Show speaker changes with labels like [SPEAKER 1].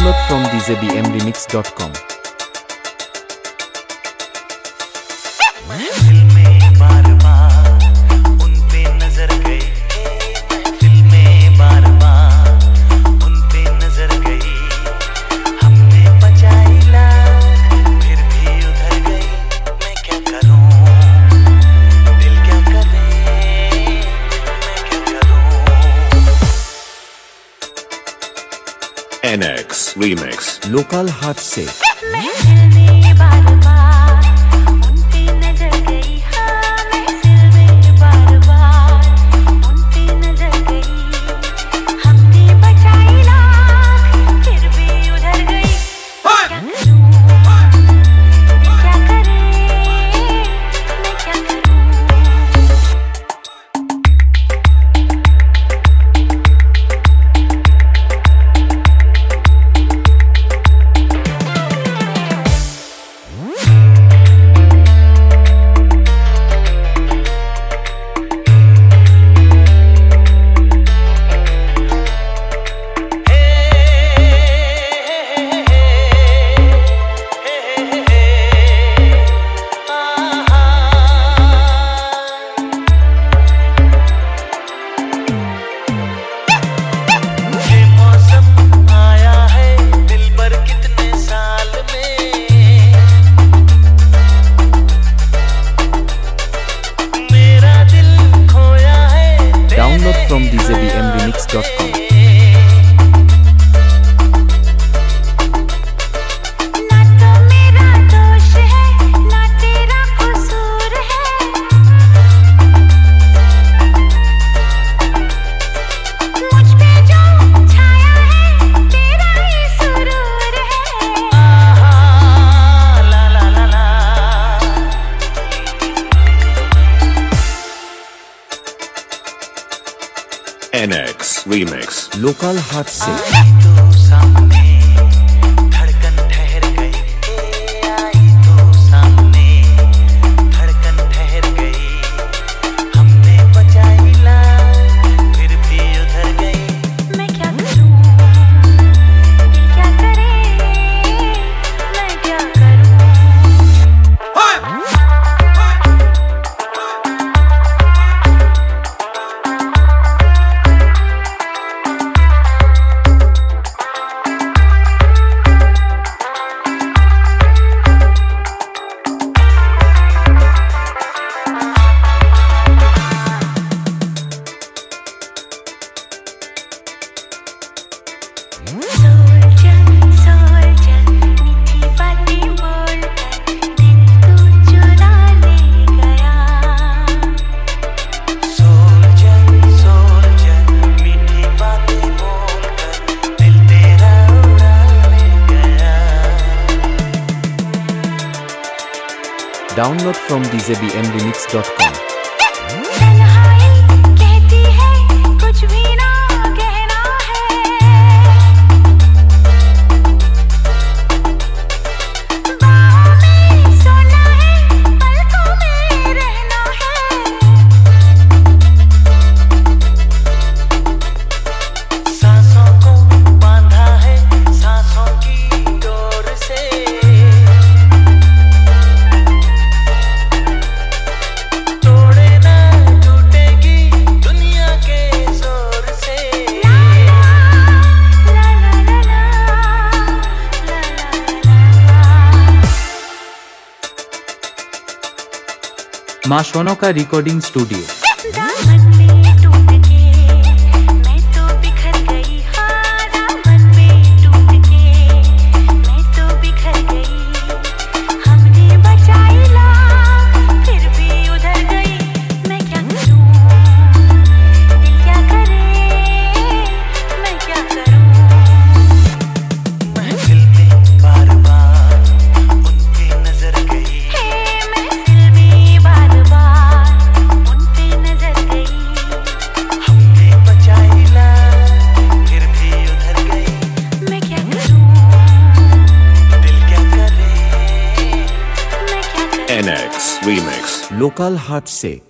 [SPEAKER 1] Download from djbmremix.com.
[SPEAKER 2] महफिल में बार बार उन पे नजर गई, महफिल में बार बार उन पे नजर गई। हमने बचाई लाख फिर भी उधर गई। मैं क्या करूं, दिल क्या करे, मैं क्या करूं।
[SPEAKER 3] NX Remix
[SPEAKER 1] लोकल हाट से
[SPEAKER 4] महफिल में बार बार उन पे नजर गई, हाँ महफिल में बार बार उन पे नजर गई। हमने बचाई लाख फिर भी उधर गई। क्या करूं, दिल क्या करे, मैं क्या करूं।
[SPEAKER 1] Download from djbmremix.com.
[SPEAKER 4] ना तो मेरा दोष है ना तेरा कसूर है। मुझ पे जो छाया है तेरा ही सुरूर है।
[SPEAKER 2] ला ला ला ला।
[SPEAKER 3] NX Remix
[SPEAKER 1] लोकल हाट से
[SPEAKER 2] आई तो सामने धड़कन ठहर गई, आई तो सामने धड़कन ठहर गई। हमने बचाई लाख फिर भी उधर गई।
[SPEAKER 4] मैं क्या करूं, दिल क्या करे, मैं क्या करूं। सोल्जर मीठी बातें बोलकर दिल तू चुरा ले गया।
[SPEAKER 2] सोल्जर मीठी बातें बोलकर दिल तेरा उड़ा ले गया।
[SPEAKER 1] Download from djbmremix.com.
[SPEAKER 4] तन्हाई कहती है कुछ भी ना कहना है। बाहों में सोना है, पलकों में रहना है।
[SPEAKER 2] सांसों को बांधा है सांसों की डोर से। तोड़े ना टूटेगी दुनिया के जोर से।
[SPEAKER 4] ला ला ला ला ला ला।
[SPEAKER 1] मां सोनोका रिकॉर्डिंग स्टूडियो
[SPEAKER 4] दामन में टूट के मैं तो बिखर गई, हाँ दामन में टूट के मैं तो बिखर गई। हमने बचाई लाख फिर भी उधर गई। मैं क्या करूं, दिल क्या करे, मैं क्या करूं।
[SPEAKER 2] महफिल में बार बार उन पे नजर गई,
[SPEAKER 4] महफिल में बार बार उन पे नजर गई।
[SPEAKER 2] हमने बचाई लाख फिर भी उधर गई।
[SPEAKER 4] मैं क्या करूं,
[SPEAKER 2] दिल क्या करे,
[SPEAKER 4] मैं क्या करूं।
[SPEAKER 3] NX Remix
[SPEAKER 1] लोकल हाट से